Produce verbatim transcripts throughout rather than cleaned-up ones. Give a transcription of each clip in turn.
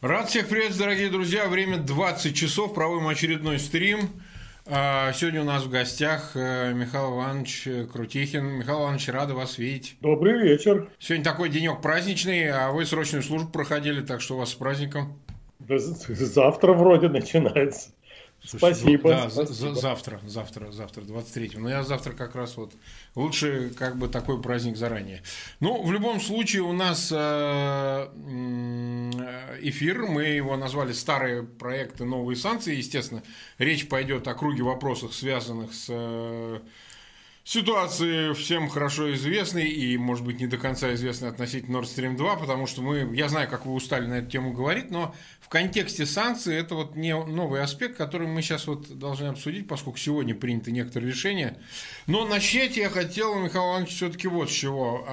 Рад всех приветствовать, дорогие друзья. Время двадцать часов. Проводим очередной стрим. Сегодня у нас в гостях Михаил Иванович Крутихин. Михаил Иванович, рады вас видеть. Добрый вечер. Сегодня такой денек праздничный, а вы срочную службу проходили, так что у вас с праздником. Да, завтра вроде начинается. Слушайте, спасибо. Да, спасибо. завтра, завтра, завтра, двадцать третьего. Но я завтра как раз вот лучше как бы такой праздник заранее. Ну, в любом случае у нас эфир, мы его назвали «Старые проекты, новые санкции». Естественно, речь пойдет о круге вопросов, связанных с ситуацией всем хорошо известной и, может быть, не до конца известной относительно Nord Stream два, потому что мы, я знаю, как вы устали на эту тему говорить, но в контексте санкций это вот не новый аспект, который мы сейчас вот должны обсудить, поскольку сегодня приняты некоторые решения. Но начать я хотел, Михаил Иванович, все-таки вот с чего.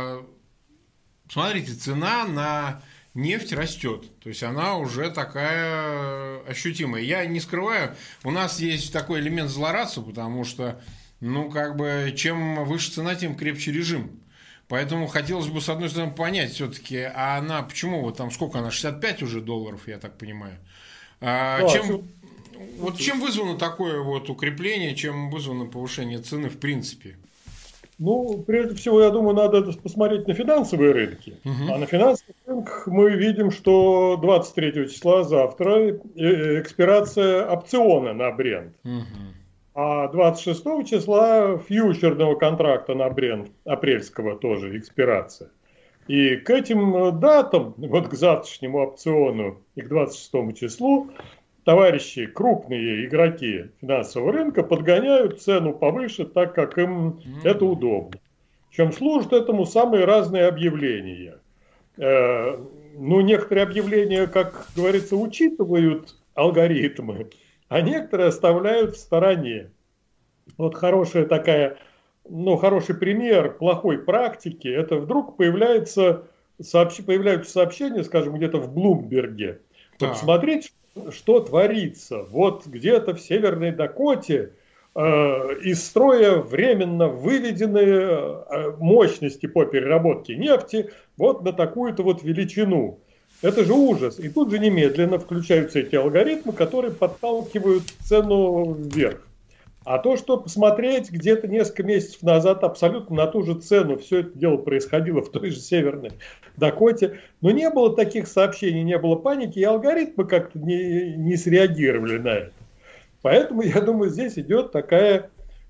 Смотрите, цена на нефть растет, то есть она уже такая ощутимая. Я не скрываю, у нас есть такой элемент злорадства, потому что ну, как бы, чем выше цена, тем крепче режим. Поэтому хотелось бы, с одной стороны, понять все-таки, а она, почему, вот там, сколько она, шестьдесят пять уже долларов, я так понимаю. А, да, чем, все... вот чем вызвано такое вот укрепление, чем вызвано повышение цены в принципе? Ну, прежде всего, я думаю, надо посмотреть на финансовые рынки. Угу. А на финансовых рынках мы видим, что двадцать третьего числа завтра экспирация опциона на Брент. Угу. А двадцать шестого числа фьючерного контракта на Брент, апрельского тоже, экспирация. И к этим датам, вот к завтрашнему опциону и к двадцать шестому числу, товарищи, крупные игроки финансового рынка подгоняют цену повыше, так как им mm-hmm. это удобно. Чем служат этому самые разные объявления. Э, ну, некоторые объявления, как говорится, учитывают алгоритмы, а некоторые оставляют в стороне. Вот хорошая такая, ну, хороший пример плохой практики, это вдруг появляется, сообщ, появляются сообщения, скажем, где-то в Блумберге. Да. Посмотреть, что, что творится. Вот где-то в Северной Дакоте э, из строя временно выведены э, мощности по переработке нефти вот на такую-то вот величину. Это же ужас. И тут же немедленно включаются эти алгоритмы, которые подталкивают цену вверх. А то, что посмотреть где-то несколько месяцев назад абсолютно на ту же цену, все это дело происходило в той же Северной Дакоте, но не было таких сообщений, не было паники, и алгоритмы как-то не, не среагировали на это. Поэтому, я думаю, здесь идет такая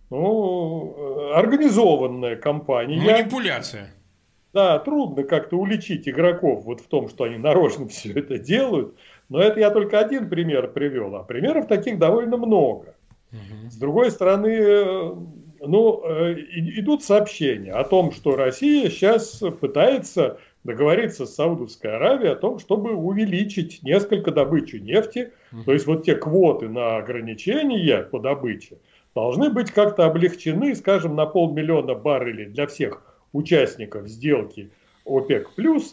ну, организованная кампания. Манипуляция. Да, трудно как-то уличить игроков вот в том, что они нарочно все это делают. Но это я только один пример привел, а примеров таких довольно много. Угу. С другой стороны, ну, идут сообщения о том, что Россия сейчас пытается договориться с Саудовской Аравией о том, чтобы увеличить несколько добычу нефти. Угу. То есть вот те квоты на ограничения по добыче должны быть как-то облегчены, скажем, на полмиллиона баррелей для всех участников сделки ОПЕК+,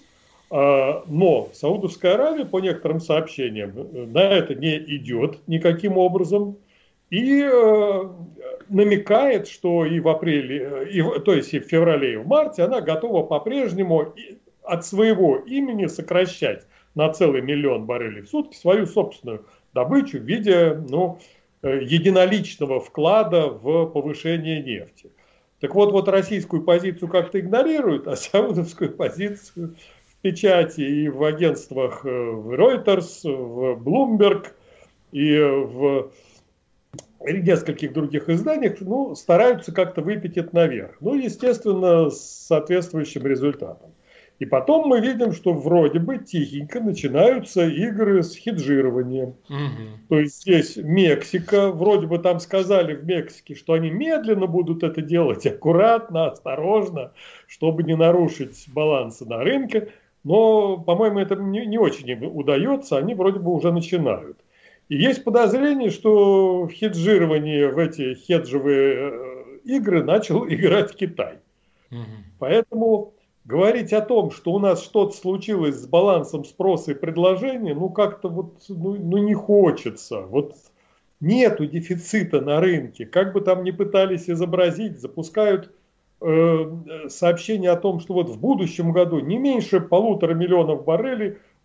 но Саудовская Аравия, по некоторым сообщениям, на это не идет никаким образом и намекает, что и в апреле, и в, то есть и в феврале, и в марте она готова по-прежнему от своего имени сокращать на целый миллион баррелей в сутки свою собственную добычу в виде ну, единоличного вклада в повышение нефти. Так вот, вот российскую позицию как-то игнорируют, а саудовскую позицию в печати и в агентствах в Reuters, в Bloomberg и в нескольких других изданиях ну, стараются как-то выпить это наверх. Ну, естественно, с соответствующим результатом. И потом мы видим, что вроде бы тихенько начинаются игры с хеджированием. Угу. То есть здесь Мексика, вроде бы там сказали в Мексике, что они медленно будут это делать, аккуратно, осторожно, чтобы не нарушить балансы на рынке. Но, по-моему, это не, не очень им удается, они вроде бы уже начинают. И есть подозрение, что в хеджировании, в эти хеджевые игры начал играть Китай. Угу. Поэтому говорить о том, что у нас что-то случилось с балансом спроса и предложения, ну как-то вот ну, ну не хочется. Вот нету дефицита на рынке. Как бы там ни пытались изобразить, запускают э, сообщение о том, что вот в будущем году не меньше полутора миллионов баррелей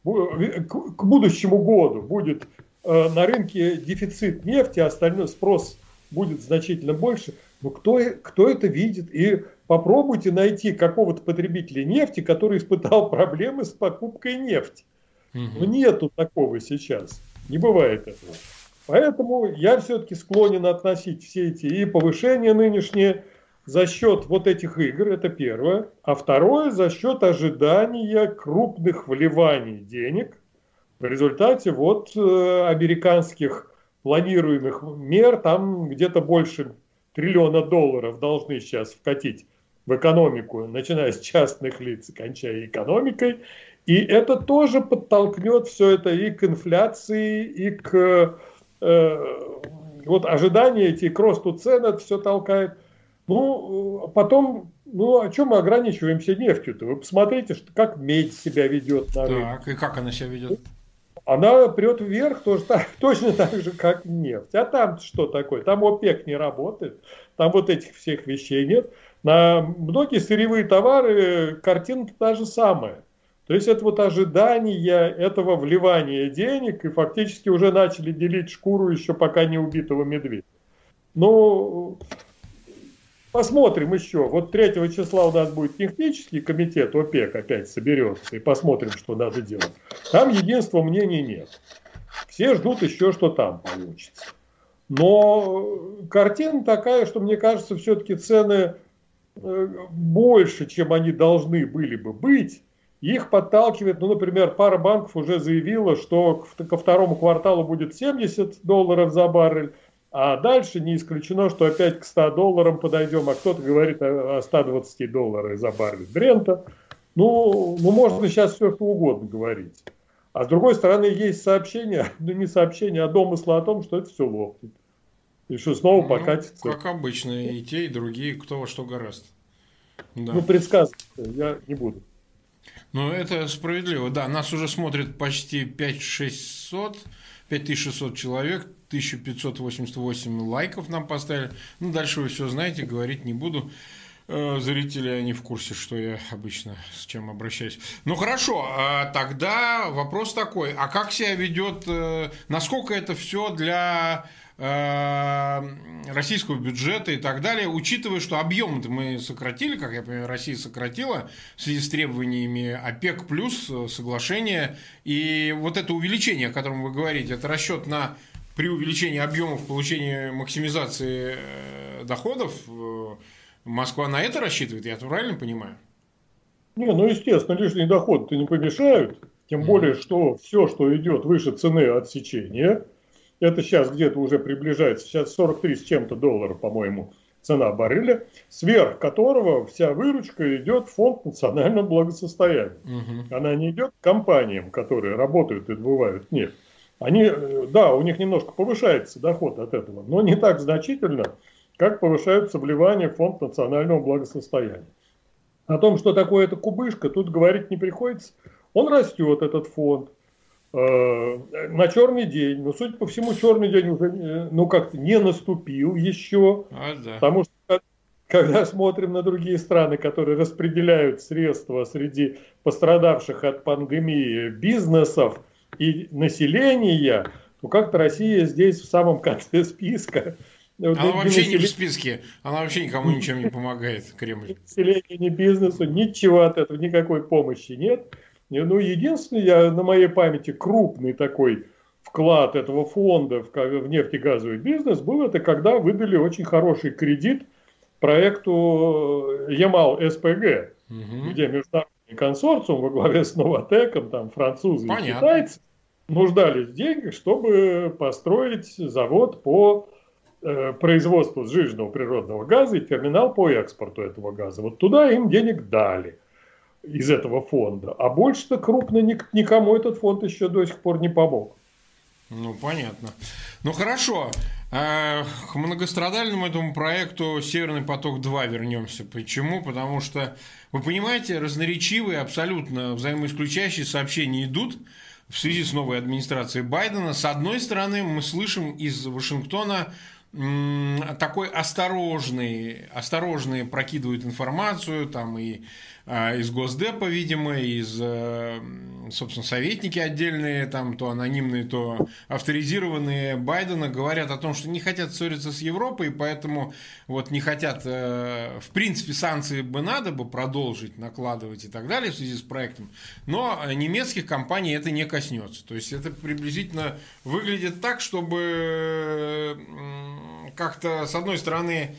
к будущему году будет на рынке дефицит нефти, а остальной спрос будет значительно больше, но кто, кто это видит? И попробуйте найти какого-то потребителя нефти, который испытал проблемы с покупкой нефти. Угу. Но нету такого сейчас. Не бывает этого. Поэтому я все-таки склонен относить все эти и повышения нынешние за счет вот этих игр, это первое. А второе, за счет ожидания крупных вливаний денег в результате вот э, американских планируемых мер. Там где-то больше триллиона долларов должны сейчас вкатить в экономику, начиная с частных лиц и кончая экономикой. И это тоже подтолкнет все это и к инфляции, и к э, вот ожиданию эти, к росту цен, это все толкает. Ну, потом, ну, о чем мы ограничиваемся нефтью-то? Вы посмотрите, что, как медь себя ведет на рынке. Так, и как она себя ведет? Она прет вверх тоже так, точно так же, как нефть. А там что такое? Там ОПЕК не работает, там вот этих всех вещей нет. На многие сырьевые товары картина та же самая. То есть это вот ожидание этого вливания денег, и фактически уже начали делить шкуру еще пока не убитого медведя. Ну, посмотрим еще. Вот третьего числа у нас будет технический комитет ОПЕК опять соберется, и посмотрим, что надо делать. Там единства мнений нет. Все ждут еще, что там получится. Но картина такая, что, мне кажется, все-таки цены больше, чем они должны были бы быть. Их подталкивает, ну, например, пара банков уже заявила, что ко второму кварталу будет семьдесят долларов за баррель, а дальше не исключено, что опять к ста долларам подойдем, а кто-то говорит о ста двадцати долларах за баррель Брента. Ну, ну, можно сейчас все что угодно говорить. А с другой стороны, есть сообщение, ну не сообщение, а домыслы о том, что это все лопнет. И что снова ну, покатится. Как обычно, и те, и другие, кто во что гораст. Да. Ну, предсказывать я не буду. Ну, это справедливо. Да, нас уже смотрит почти пять тысяч шестьсот, пять тысяч шестьсот человек, тысяча пятьсот восемьдесят восемь лайков нам поставили. Ну, дальше вы все знаете, говорить не буду. Зрители, они в курсе, что я обычно с чем обращаюсь. Ну, хорошо, тогда вопрос такой. А как себя ведет, насколько это все для российского бюджета и так далее, учитывая, что объем-то мы сократили, как я понимаю, Россия сократила в связи с требованиями ОПЕК плюс соглашения, и вот это увеличение, о котором вы говорите, это расчет на при увеличении объемов получения максимизации доходов. Москва на это рассчитывает, я правильно понимаю? Не, ну естественно, лишние доходы-то не помешают, тем mm-hmm. более, что все, что идет выше цены отсечения, это сейчас где-то уже приближается, сейчас сорок три с чем-то долларов, по-моему, цена барреля, сверх которого вся выручка идет в фонд национального благосостояния. Угу. Она не идет к компаниям, которые работают и добывают нефть. Они, да, у них немножко повышается доход от этого, но не так значительно, как повышаются вливания в фонд национального благосостояния. О том, что такое эта кубышка, тут говорить не приходится. Он растет, этот фонд. На черный день, но, судя по всему, черный день уже ну, как-то не наступил еще, а, да. Потому что, когда смотрим на другие страны, которые распределяют средства среди пострадавших от пандемии бизнесов и населения, то как-то Россия здесь в самом конце списка. Она для вообще населения... не в списке, она вообще никому ничем не помогает, Кремль. Ни населению, ни бизнесу, ничего от этого, никакой помощи нет. Ну, единственный, я, на моей памяти, крупный такой вклад этого фонда в, в нефтегазовый бизнес был, это когда выдали очень хороший кредит проекту Ямал-СПГ, угу. где международный консорциум во главе с Новотеком, там французы Понятно. И китайцы нуждались в деньгах, чтобы построить завод по э, производству сжиженного природного газа и терминал по экспорту этого газа. Вот туда им денег дали. Из этого фонда. А больше-то крупно никому этот фонд еще до сих пор не помог. Ну, понятно. Ну, хорошо. К многострадальному этому проекту «Северный поток-два» вернемся. Почему? Потому что, вы понимаете, разноречивые, абсолютно взаимоисключающие сообщения идут в связи с новой администрацией Байдена. С одной стороны, мы слышим из Вашингтона такой осторожный, осторожный прокидывают информацию, там и из Госдепа, видимо, из, собственно, советники отдельные, там то анонимные, то авторизированные Байдена говорят о том, что не хотят ссориться с Европой, поэтому вот не хотят, в принципе, санкции бы надо бы продолжить накладывать и так далее в связи с проектом, но немецких компаний это не коснется. То есть это приблизительно выглядит так, чтобы как-то, с одной стороны,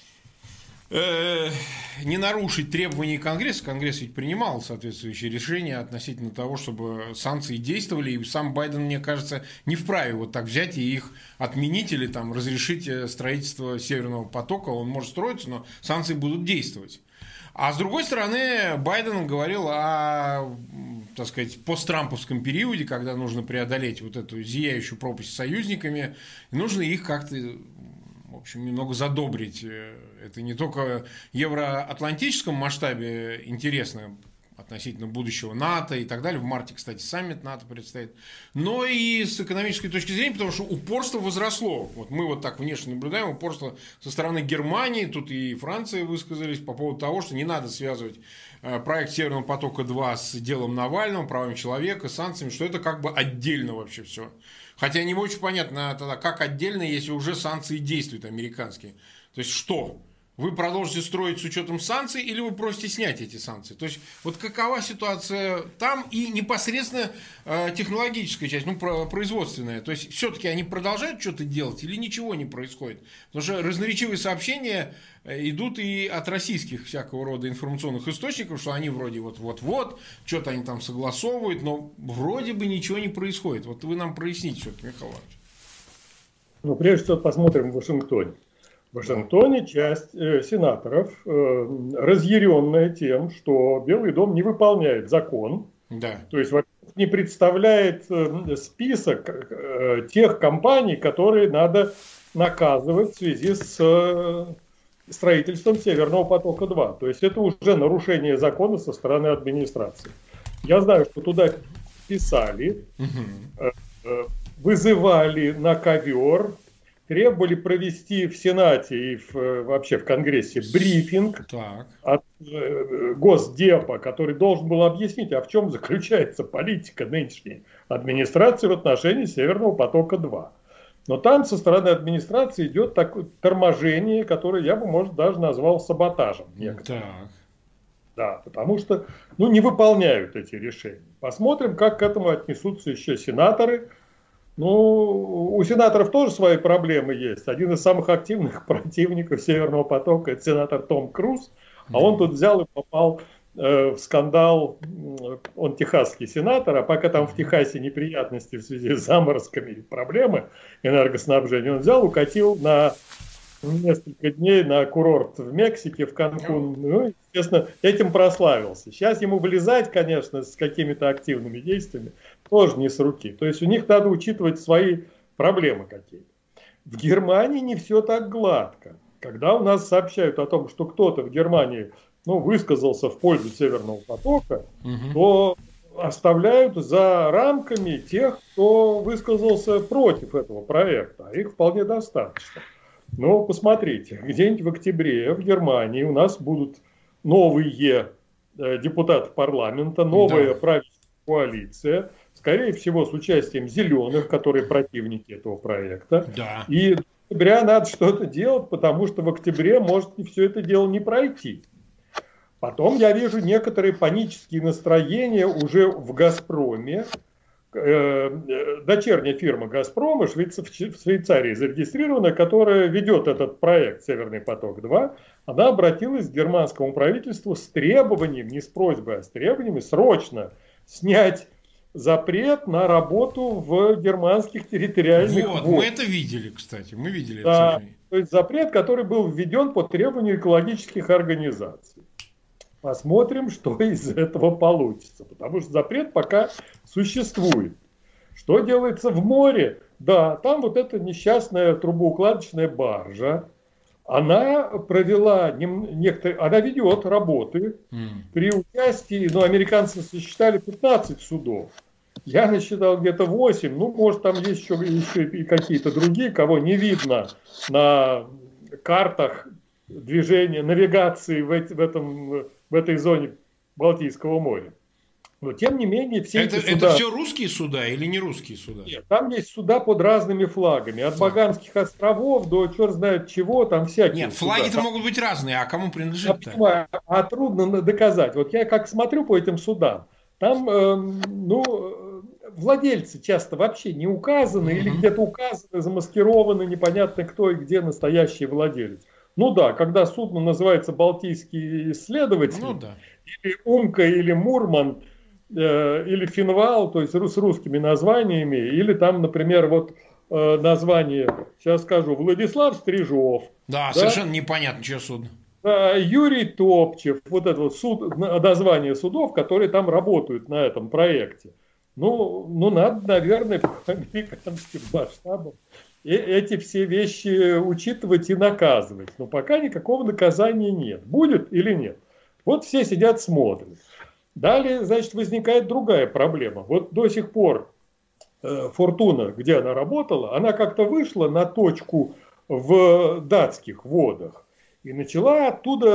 не нарушить требований Конгресса. Конгресс ведь принимал соответствующие решения относительно того, чтобы санкции действовали, и сам Байден, мне кажется, не вправе вот так взять и их отменить или там разрешить строительство Северного потока. Он может строиться, но санкции будут действовать. А с другой стороны, Байден говорил о, так сказать, посттрамповском периоде, когда нужно преодолеть вот эту зияющую пропасть с союзниками, и нужно их как-то, в общем, немного задобрить. Это не только в евроатлантическом масштабе интересно относительно будущего НАТО и так далее. В марте, кстати, саммит НАТО предстоит. Но и с экономической точки зрения, потому что упорство возросло. Вот мы вот так внешне наблюдаем упорство со стороны Германии. Тут и Франция высказались по поводу того, что не надо связывать проект Северного потока-два с делом Навального, правами человека, санкциями, что это как бы отдельно вообще все. Хотя не очень понятно тогда, как отдельно, если уже санкции действуют американские. То есть что? Вы продолжите строить с учетом санкций или вы просите снять эти санкции? То есть вот какова ситуация там и непосредственно э, технологическая часть, ну, про, производственная. То есть все-таки они продолжают что-то делать или ничего не происходит? Потому что разноречивые сообщения идут и от российских всякого рода информационных источников, что они вроде вот-вот-вот, что-то они там согласовывают, но вроде бы ничего не происходит. Вот вы нам проясните все-таки, Михаил Иванович. Ну, прежде всего посмотрим в Вашингтоне. В Вашингтоне часть э, сенаторов э, разъяренная тем, что Белый дом не выполняет закон, да. То есть не представляет э, список э, тех компаний, которые надо наказывать в связи с э, строительством Северного потока-два. То есть это уже нарушение закона со стороны администрации. Я знаю, что туда писали, э, э, вызывали на ковер, требовали провести в Сенате и в, вообще в Конгрессе брифинг так. от э, Госдепа, который должен был объяснить, а в чем заключается политика нынешней администрации в отношении Северного потока-два. Но там со стороны администрации идет такое торможение, которое я бы, может, даже назвал саботажем. Так. Да, потому что ну, не выполняют эти решения. Посмотрим, как к этому отнесутся еще сенаторы. Ну, у сенаторов тоже свои проблемы есть. Один из самых активных противников Северного потока – это сенатор Том Круз. А он тут взял и попал э, в скандал. Он техасский сенатор, а пока там в Техасе неприятности в связи с заморозками и проблемы энергоснабжения, он взял, укатил на несколько дней на курорт в Мексике, в Канкун. Ну, естественно, этим прославился. Сейчас ему вылезать, конечно, с какими-то активными действиями тоже не с руки. То есть у них надо учитывать свои проблемы какие-то. В Германии не все так гладко. Когда у нас сообщают о том, что кто-то в Германии ну, высказался в пользу Северного потока, угу. то оставляют за рамками тех, кто высказался против этого проекта. А их вполне достаточно. Но посмотрите, где-нибудь в октябре в Германии у нас будут новые э, депутаты парламента, новая да. правительственная коалиция, скорее всего, с участием зеленых, которые противники этого проекта. Да. И в октябре надо что-то делать, потому что в октябре может все это дело не пройти. Потом я вижу некоторые панические настроения уже в «Газпроме». Дочерняя фирма «Газпрома» в Швейцарии зарегистрирована, которая ведет этот проект «Северный поток-два», она обратилась к германскому правительству с требованием, не с просьбой, а с требованиями срочно снять запрет на работу в германских территориальных водах. Вот, мы это видели, кстати, мы видели да, это. То есть запрет, который был введен по требованию экологических организаций. Посмотрим, что из этого получится. Потому что запрет пока существует. Что делается в море? Да, там вот эта несчастная трубоукладочная баржа. Она провела некоторые... Она ведет работы mm. при участии... Ну, американцы сосчитали пятнадцать судов. Я насчитал где-то восемь, ну, может, там есть еще, еще и какие-то другие, кого не видно на картах движения, навигации в, эти, в, этом, в этой зоне Балтийского моря. Но, тем не менее, все это, эти суда... Это все русские суда или не русские суда? Нет, там есть суда под разными флагами. От Багамских островов до черт знает чего, там всякие. Нет, флаги-то там могут быть разные, а кому принадлежит-то? А, а трудно доказать. Вот я как смотрю по этим судам, там, э, ну, владельцы часто вообще не указаны, mm-hmm. или где-то указаны, замаскированы, непонятно кто и где настоящий владелец. Ну да, когда судно называется «Балтийский исследователь», ну, да. или «Умка», или «Мурман», э, или «Финвал», то есть с русскими названиями, или там, например, вот э, название, сейчас скажу, Владислав Стрижов. Да, да? Совершенно непонятно, что судно. Юрий Топчев, вот это вот суд, название судов, которые там работают на этом проекте. Ну, ну надо, наверное, по американским масштабам эти все вещи учитывать и наказывать. Но пока никакого наказания нет. Будет или нет? Вот все сидят, смотрят. Далее, значит, возникает другая проблема. Вот до сих пор э, Фортуна, где она работала, она как-то вышла на точку в датских водах и начала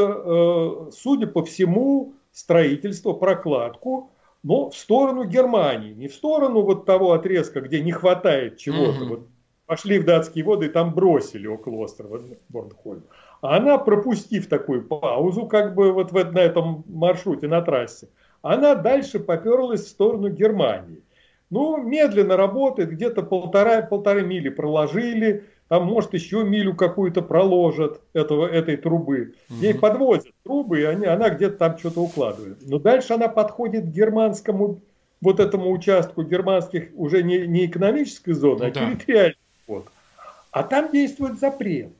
оттуда, судя по всему, строительство, прокладку, но в сторону Германии, не в сторону вот того отрезка, где не хватает чего-то. Mm-hmm. Вот пошли в датские воды и там бросили около острова Борнхольм. А она, пропустив такую паузу, как бы вот на этом маршруте, на трассе, она дальше поперлась в сторону Германии. Ну, медленно работает, где-то полтора, полторы мили проложили, там, может, еще милю какую-то проложат этого, этой трубы. Угу. Ей подвозят трубы, и они, она где-то там что-то укладывает. Но дальше она подходит к германскому, вот этому участку германских уже не, не экономической зоны, ну, а да. территориальной. Вот. А там действует запрет.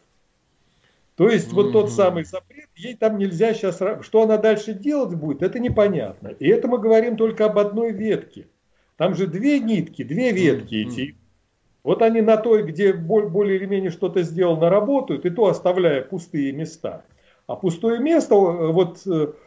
То есть, угу. вот тот самый запрет, ей там нельзя сейчас... Что она дальше делать будет, это непонятно. И это мы говорим только об одной ветке. Там же две нитки, две ветки угу. эти. Вот они на той, где более или менее что-то сделано, работают, и то оставляя пустые места. А пустое место, вот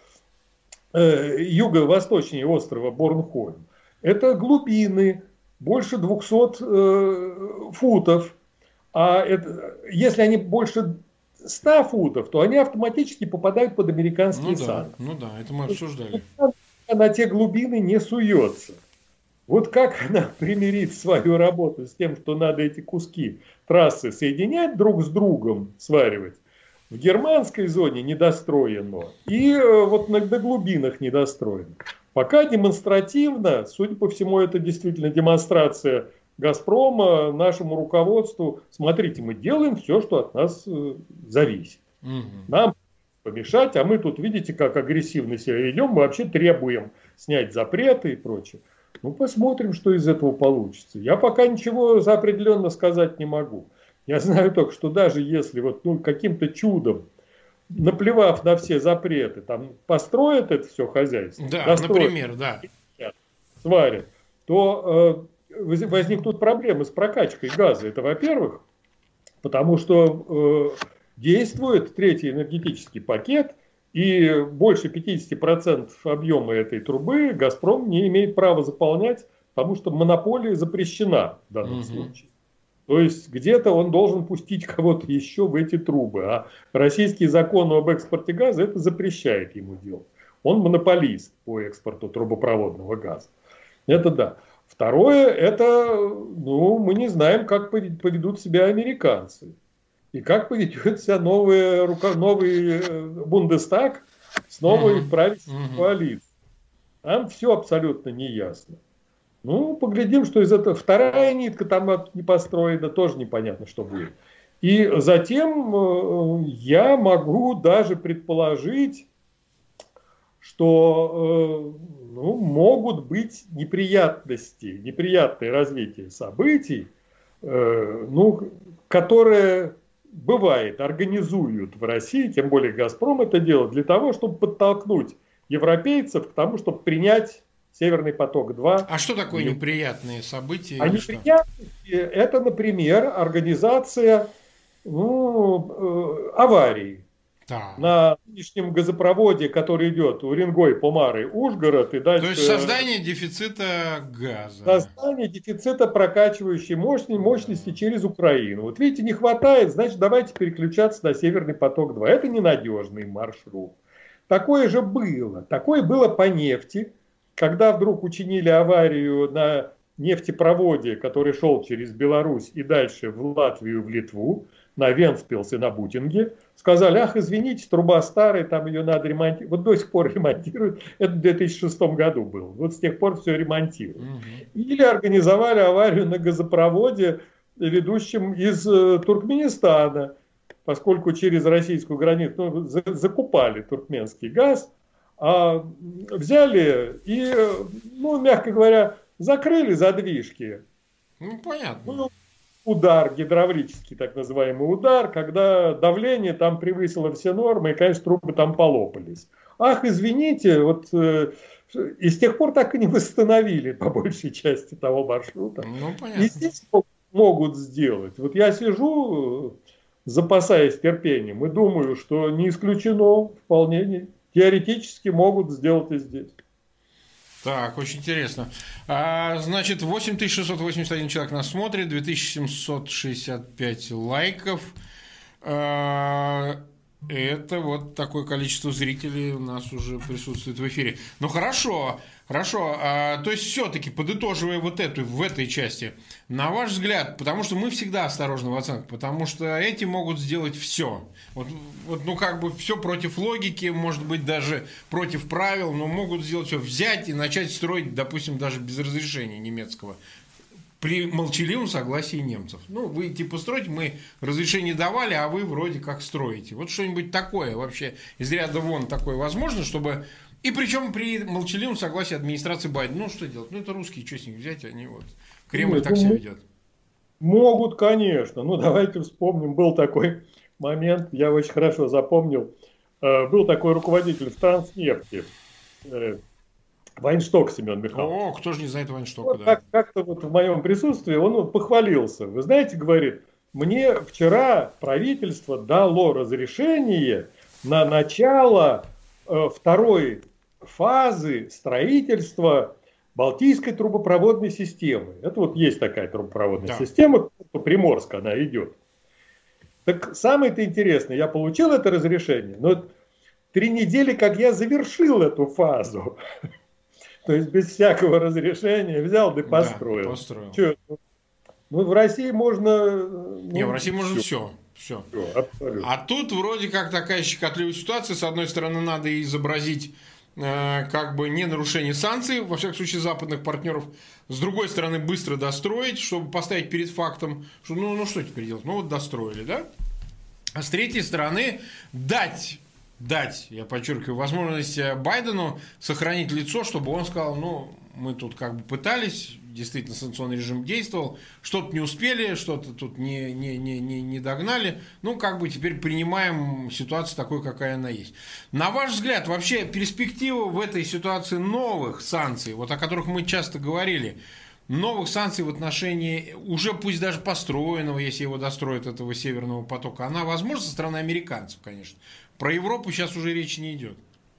э, юго-восточнее острова Борнхольм, это глубины, больше двухсот э, футов. А это, если они больше ста футов, то они автоматически попадают под американские ну да, санкции. Ну да, это мы обсуждали. На те глубины не суется. Вот как она примирит свою работу с тем, что надо эти куски трассы соединять друг с другом, сваривать, в германской зоне недостроено, и вот на, на глубинах недостроено. Пока демонстративно, судя по всему, это действительно демонстрация «Газпрома» нашему руководству. Смотрите, мы делаем все, что от нас э, зависит. Угу. Нам помешать, а мы тут, видите, как агрессивно себя ведем, мы вообще требуем снять запреты и прочее. Ну, посмотрим, что из этого получится. Я пока ничего определенно сказать не могу. Я знаю только, что даже если вот, ну, каким-то чудом, наплевав на все запреты, там построят это все хозяйство, да, достроят, например, да. сварят, то э, возникнут проблемы с прокачкой газа. Это, во-первых, потому что э, действует третий энергетический пакет, и больше пятьдесят процентов объема этой трубы «Газпром» не имеет права заполнять, потому что монополия запрещена в данном угу. случае. То есть где-то он должен пустить кого-то еще в эти трубы. А российский закон об экспорте газа это запрещает ему делать. Он монополист по экспорту трубопроводного газа. Это да. Второе, это, ну, мы не знаем, как поведут себя американцы. И как поведет себя новый, новый Бундестаг с новой mm-hmm. правительственной mm-hmm. коалицией. Там все абсолютно неясно. Ну, поглядим, что из этого. Вторая нитка там не построена, тоже непонятно, что будет. И затем э, я могу даже предположить, что э, ну, могут быть неприятности, неприятные развития событий, э, ну, которые... бывает, организуют в России, тем более «Газпром» это делает, для того, чтобы подтолкнуть европейцев к тому, чтобы принять «Северный поток-два». А что такое неприятные события? А неприятности – это, например, организация ну, э, аварий. Так. на нынешнем газопроводе, который идет Уренгой, Помары, Ужгород и дальше... То есть создание дефицита газа. Создание дефицита прокачивающей мощности, мощности через Украину. Вот видите, не хватает, значит, давайте переключаться на Северный поток-два. Это ненадежный маршрут. Такое же было. Такое было по нефти, когда вдруг учинили аварию на нефтепроводе, который шел через Беларусь и дальше в Латвию, в Литву, на Вентспилс и на Бутинге. Сказали, ах, извините, труба старая, там ее надо ремонтировать. Вот до сих пор ремонтируют. Это в две тысячи шестом году было. Вот с тех пор все ремонтируют. Угу. Или организовали аварию на газопроводе, ведущем из э, Туркменистана, поскольку через российскую границу ну, за, закупали туркменский газ, а взяли и, ну, мягко говоря, закрыли задвижки. Ну, понятно. Ну, удар, гидравлический так называемый удар, когда давление там превысило все нормы, и, конечно, трубы там полопались. Ах, извините, вот э, и с тех пор так и не восстановили по большей части того маршрута. Ну, понятно. И здесь могут сделать. Вот я сижу, запасаясь терпением, и думаю, что не исключено, вполне не, теоретически могут сделать и здесь. Так, очень интересно. А, значит, восемь тысяч шестьсот восемьдесят один человек нас смотрит, две тысячи семьсот шестьдесят пять лайков. А, это вот такое количество зрителей у нас уже присутствует в эфире. Ну хорошо, хорошо. А, то есть все-таки подытоживая вот эту в этой части, на ваш взгляд, потому что мы всегда осторожны в оценках, потому что эти могут сделать все. Вот, вот, ну как бы все против логики, может быть даже против правил, но могут сделать все, взять и начать строить, допустим, даже без разрешения немецкого. При молчаливом согласии немцев. Ну, вы типа строите, мы разрешение давали, а вы вроде как строите. Вот что-нибудь такое вообще из ряда вон такое возможно, чтобы... И причем при молчаливом согласии администрации Байдена. Ну, что делать? Ну, это русские, что с них взять, они вот... Кремль Нет, так себя ведет. Могут, конечно. Ну, давайте вспомним, был такой момент, я очень хорошо запомнил. Был такой руководитель в Транснефти. Вайншток Семен Михайлович. О, кто же не знает Вайнштока, вот да. Как- как-то вот в моем присутствии он похвалился. Вы знаете, говорит, мне вчера правительство дало разрешение на начало э, второй фазы строительства Балтийской трубопроводной системы. Это вот есть такая трубопроводная Да. система, по Приморск она идет. Так самое-то интересное, я получил это разрешение, но три недели, как я завершил эту фазу. То есть без всякого разрешения взял да построил. Да, построил. Че, ну, в России можно... Ну, Не, в России можно все. все. все А тут вроде как такая щекотливая ситуация. С одной стороны, надо изобразить э, как бы не нарушение санкций, во всяком случае, западных партнеров. С другой стороны, быстро достроить, чтобы поставить перед фактом, что ну, ну что теперь делать? Ну вот достроили, да? А с третьей стороны, дать... дать, я подчеркиваю, возможность Байдену сохранить лицо, чтобы он сказал, ну, мы тут как бы пытались, действительно санкционный режим действовал, что-то не успели, что-то тут не, не, не, не, не догнали, ну, как бы теперь принимаем ситуацию такой, какая она есть. На ваш взгляд, вообще перспектива в этой ситуации новых санкций, вот о которых мы часто говорили, новых санкций в отношении уже пусть даже построенного, если его достроят, этого Северного потока, она возможна со стороны американцев, конечно. Про Европу сейчас уже речи не идет.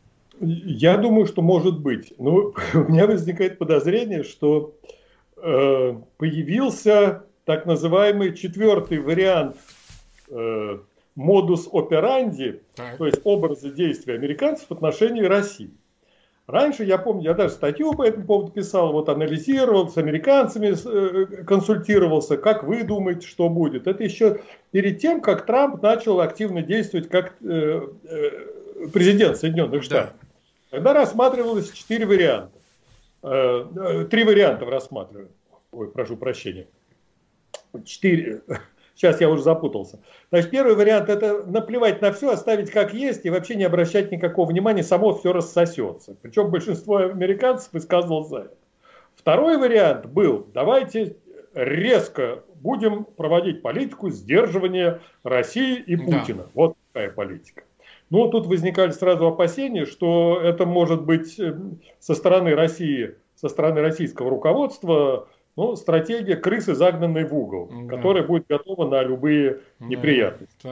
Я думаю, что может быть. Но у меня возникает подозрение, что э, появился так называемый четвертый вариант э, модус операнди, Так. то есть образы действия американцев в отношении России. Раньше, я помню, я даже статью по этому поводу писал, вот анализировал, с американцами э, консультировался, как вы думаете, что будет. Это еще перед тем, как Трамп начал активно действовать как э, э, президент Соединенных Штатов. Да. Тогда рассматривалось четыре варианта. Э, э, три варианта рассматривали. Ой, прошу прощения. Четыре. Сейчас я уже запутался. Значит, первый вариант — это наплевать на все, оставить как есть и вообще не обращать никакого внимания, само все рассосется. Причем большинство американцев высказывалось за это. Второй вариант был: давайте резко будем проводить политику сдерживания России и Путина. Да. Вот такая политика. Ну, тут возникали сразу опасения, что это может быть со стороны России, со стороны российского руководства, ну, стратегия крысы, загнанной в угол, да. которая будет готова на любые да. неприятности. Так.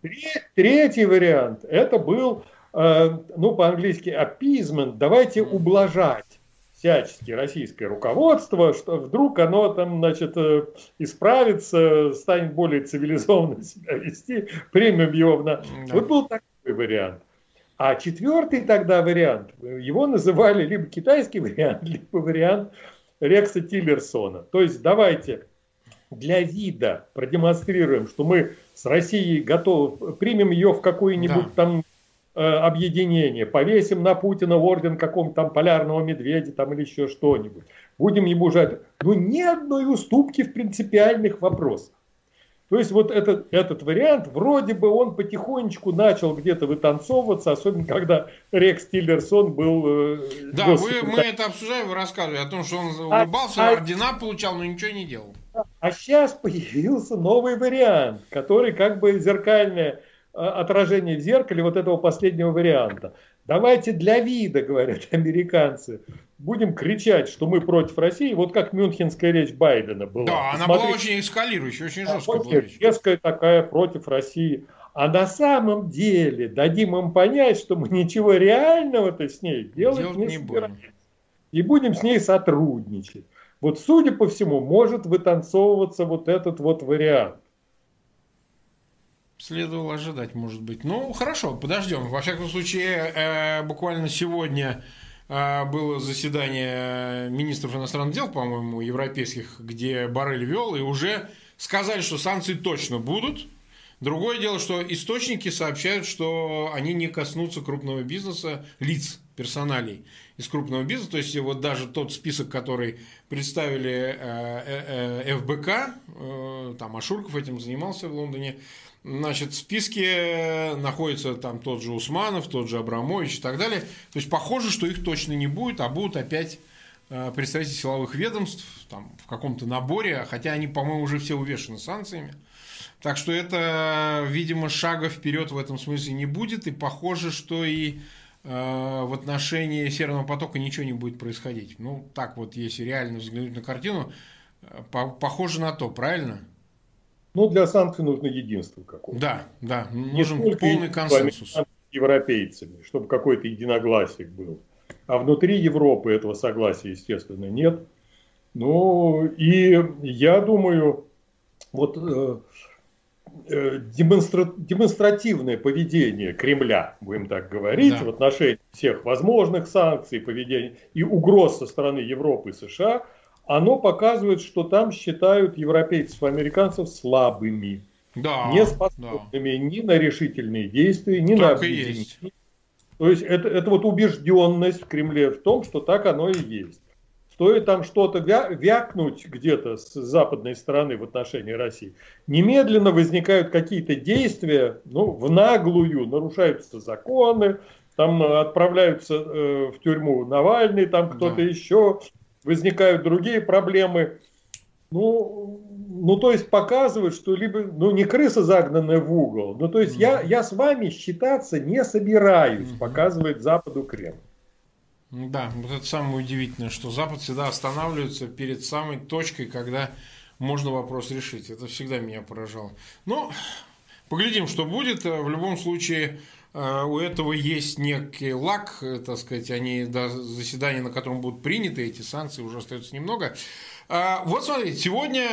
Третий вариант, это был, ну, по-английски appeasement, давайте ублажать всячески российское руководство, что вдруг оно там, значит, исправится, станет более цивилизованно себя вести, примем его в... На... Да. Вот был такой вариант. А четвертый тогда вариант, его называли либо китайский вариант, либо вариант Рекса Тиллерсона. То есть давайте для вида продемонстрируем, что мы с Россией готовы, примем ее в какое-нибудь да. там э, объединение, повесим на Путина орден какого-то там полярного медведя там, или еще что-нибудь. Будем ему жать. Но ни одной уступки в принципиальных вопросах. То есть вот этот, этот вариант, вроде бы он потихонечку начал где-то вытанцовываться, особенно когда Рекс Тиллерсон был... Э, да, вы, мы это обсуждаем, вы рассказывали о том, что он улыбался, а, ордена получал, но ничего не делал. А сейчас появился новый вариант, который как бы зеркальное отражение в зеркале вот этого последнего варианта. Давайте для вида, говорят американцы, будем кричать, что мы против России, вот как мюнхенская речь Байдена была. Да, она была очень эскалирующая, очень жесткая была речь. Резкая такая против России. А на самом деле дадим им понять, что мы ничего реального-то с ней делать, делать не, не будем. И будем с ней сотрудничать. Вот, судя по всему, может вытанцовываться вот этот вот вариант. Следовало ожидать, может быть. Ну, хорошо, подождем. Во всяком случае, э, буквально сегодня э, было заседание министров иностранных дел, по-моему, европейских, где Боррель вел, и уже сказали, что санкции точно будут. Другое дело, что источники сообщают, что они не коснутся крупного бизнеса, лиц, персоналей из крупного бизнеса. То есть вот даже тот список, который представили эф бэ ка, там Ашурков этим занимался в Лондоне, значит, в списке находится там тот же Усманов, тот же Абрамович и так далее. То есть похоже, что их точно не будет, а будут опять представители силовых ведомств там, в каком-то наборе, хотя они, по-моему, уже все увешаны санкциями. Так что это, видимо, шага вперед в этом смысле не будет. И похоже, что и э, в отношении Северного потока ничего не будет происходить. Ну, так вот, если реально взглянуть на картину, по похоже на то, правильно? Ну, для санкций нужно единство какое-то. Да, да, нужен полный консенсус. Европейцами, чтобы какой-то единогласие был. А внутри Европы этого согласия, естественно, нет. Ну, и я думаю, вот... Э, Демонстра... демонстративное поведение Кремля, будем так говорить, да. в отношении всех возможных санкций, поведения и угроз со стороны Европы и США, оно показывает, что там считают европейцев и американцев слабыми, да, не способными да. ни на решительные действия, ни так на объединение. То есть это, это вот убежденность в Кремле в том, что так оно и есть. Стоит там что-то вякнуть где-то с западной стороны в отношении России, немедленно возникают какие-то действия, ну, в наглую, нарушаются законы, там отправляются э, в тюрьму Навальный, там кто-то да. еще, возникают другие проблемы. Ну, ну, то есть показывают, что либо, ну, не крыса загнанная в угол, ну, то есть mm-hmm. я, я с вами считаться не собираюсь, mm-hmm. показывает Западу Кремль. Да, вот это самое удивительное, что Запад всегда останавливается перед самой точкой, когда можно вопрос решить. Это всегда меня поражало. Но поглядим, что будет. В любом случае, у этого есть некий лак, так сказать, они до заседания, на котором будут приняты эти санкции, уже остается немного. Вот смотрите, сегодня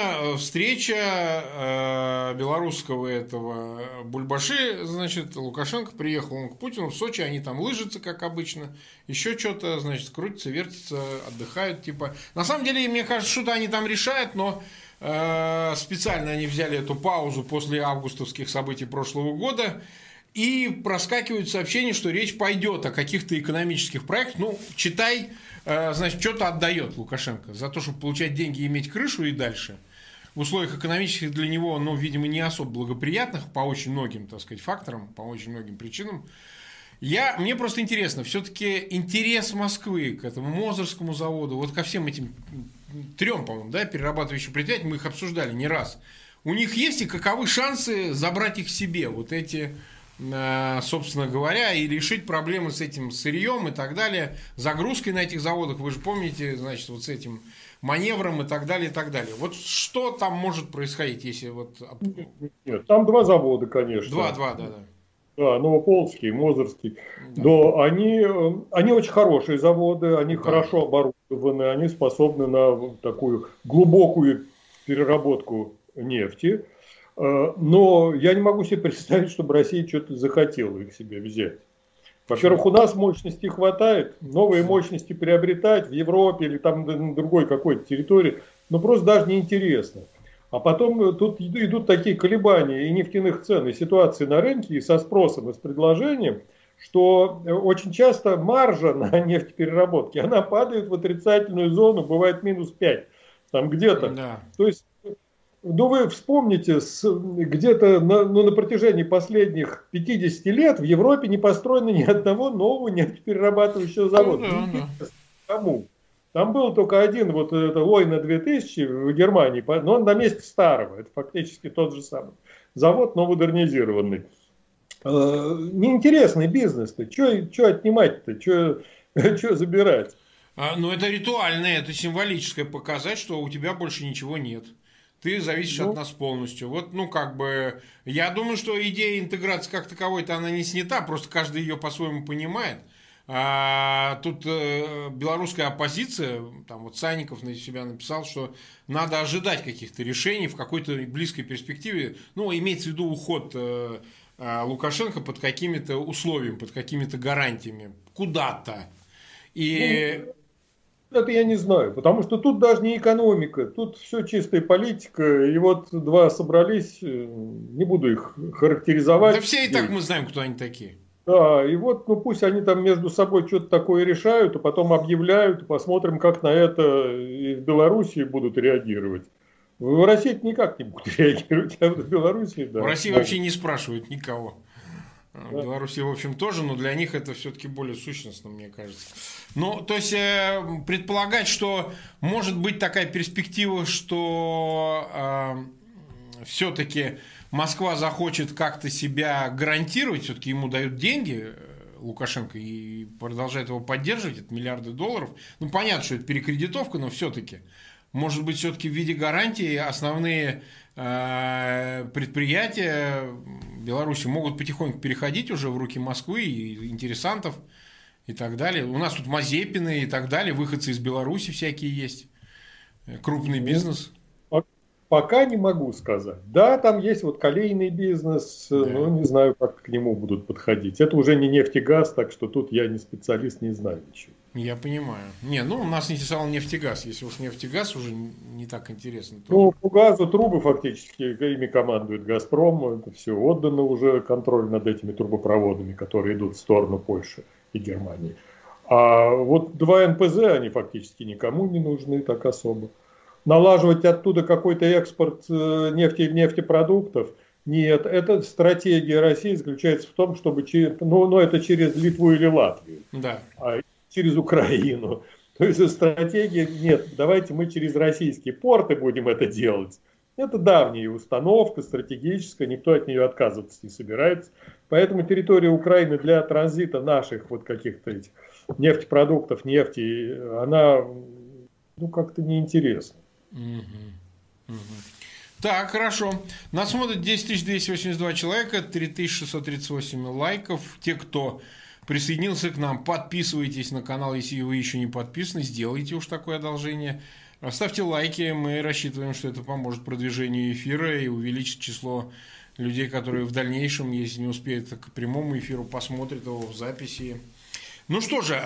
встреча белорусского этого Бульбаши, значит, Лукашенко приехал он к Путину в Сочи, они там лыжатся, как обычно, еще что-то, значит, крутятся, вертятся, отдыхают, типа. На самом деле, мне кажется, что-то они там решают, но э, специально они взяли эту паузу после августовских событий прошлого года, и проскакивают сообщения, что речь пойдет о каких-то экономических проектах, ну, читай... Значит, что-то отдает Лукашенко за то, чтобы получать деньги и иметь крышу и дальше. В условиях экономических для него, ну, видимо, не особо благоприятных по очень многим, так сказать, факторам, по очень многим причинам. Я, мне просто интересно, все-таки интерес Москвы к этому Мозырскому заводу, вот ко всем этим трем, по-моему, да, перерабатывающим предприятиям, мы их обсуждали не раз. У них есть и каковы шансы забрать их себе, вот эти... собственно говоря, и решить проблемы с этим сырьем и так далее, загрузкой на этих заводах. Вы же помните, значит, вот с этим маневрам и так далее, и так далее. Вот что там может происходить, если вот... Нет, там два завода, конечно. Два, два, да, да. Да, Новополоцкий, Мозырский. Да. Но они, они очень хорошие заводы, они Да. хорошо оборудованы, они способны на такую глубокую переработку нефти. Но я не могу себе представить, чтобы Россия что-то захотела их себе взять. Во-первых, у нас мощности хватает, новые мощности приобретать в Европе или там на другой какой-то территории, но просто даже неинтересно. А потом тут идут такие колебания и нефтяных цен, и ситуации на рынке, и со спросом, и с предложением, что очень часто маржа на нефтепереработке, она падает в отрицательную зону, бывает минус пять, там где-то. Да. То есть, ну вы вспомните, где-то на, ну, на протяжении последних пятидесяти лет в Европе не построено ни одного нового нефтеперерабатывающего завода. Ну, да, да. Кому? Там был только один, вот это Лойна две тысячи в Германии, но он на месте старого, это фактически тот же самый завод, но модернизированный. Неинтересный бизнес-то, что отнимать-то, что забирать? А, ну это ритуальное, это символическое, показать, что у тебя больше ничего нет. Ты зависишь ну, от нас полностью. Вот, ну, как бы, я думаю, что идея интеграции как таковой-то она не снята, просто каждый ее по-своему понимает. А, тут э, белорусская оппозиция, там вот Санников на себя написал, что надо ожидать каких-то решений в какой-то близкой перспективе. Ну, имеется в виду уход э, э, Лукашенко под какими-то условиями, под какими-то гарантиями. Куда-то. И... Ну, это я не знаю, потому что тут даже не экономика, тут все чистая политика, и вот два собрались, не буду их характеризовать. Да все и так мы знаем, кто они такие. Да, и вот, ну пусть они там между собой что-то такое решают, а потом объявляют, и посмотрим, как на это и в Белоруссии будут реагировать. В России никак не будут реагировать, а в Белоруссии, да. В России могут. Вообще не спрашивают никого. В да. Беларуси, в общем, тоже, но для них это все-таки более сущностно, мне кажется. Ну, то есть, э, предполагать, что может быть такая перспектива, что э, все-таки Москва захочет как-то себя гарантировать, все-таки ему дают деньги Лукашенко и продолжает его поддерживать, это миллиарды долларов. Ну, понятно, что это перекредитовка, но все-таки. Может быть, все-таки в виде гарантии основные э, предприятия Беларуси могут потихоньку переходить уже в руки Москвы и интересантов и так далее. У нас тут Мазепины и так далее, выходцы из Беларуси всякие есть, крупный бизнес. Пока не могу сказать. Да, там есть вот колейный бизнес, да. Но не знаю, как к нему будут подходить. Это уже не нефть и газ, так что тут я не специалист, не знаю ничего. Я понимаю. Не, ну у нас интересовал нефтегаз. Если уж нефтегаз уже не так интересно. То... Ну, по газу трубы фактически, ими командует «Газпром». Это все отдано уже, контроль над этими трубопроводами, которые идут в сторону Польши и Германии. А вот два эн пэ зэ, они фактически никому не нужны так особо. Налаживать оттуда какой-то экспорт нефти и нефтепродуктов. Нет, эта стратегия России заключается в том, чтобы через, ну, ну, это через Литву или Латвию, да. а через Украину. То есть стратегия, нет, давайте мы через российские порты будем это делать. Это давняя установка, стратегическая, никто от нее отказываться не собирается. Поэтому территория Украины для транзита наших вот каких-то этих нефтепродуктов, нефти, она ну, как-то неинтересна. Угу. Угу. Так, хорошо. Нас смотрит десять тысяч двести восемьдесят два человека, три тысячи шестьсот тридцать восемь лайков. Те, кто присоединился к нам, подписывайтесь на канал, если вы еще не подписаны, сделайте уж такое одолжение. Ставьте лайки, мы рассчитываем, что это поможет продвижению эфира и увеличит число людей, которые в дальнейшем, если не успеют к прямому эфиру, посмотрят его в записи. Ну что же,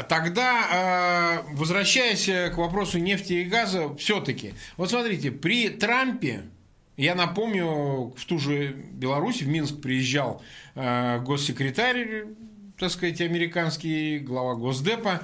тогда, возвращаясь к вопросу нефти и газа, все-таки, вот смотрите, при Трампе, я напомню, в ту же Беларусь, в Минск приезжал госсекретарь, так сказать, американский, глава Госдепа,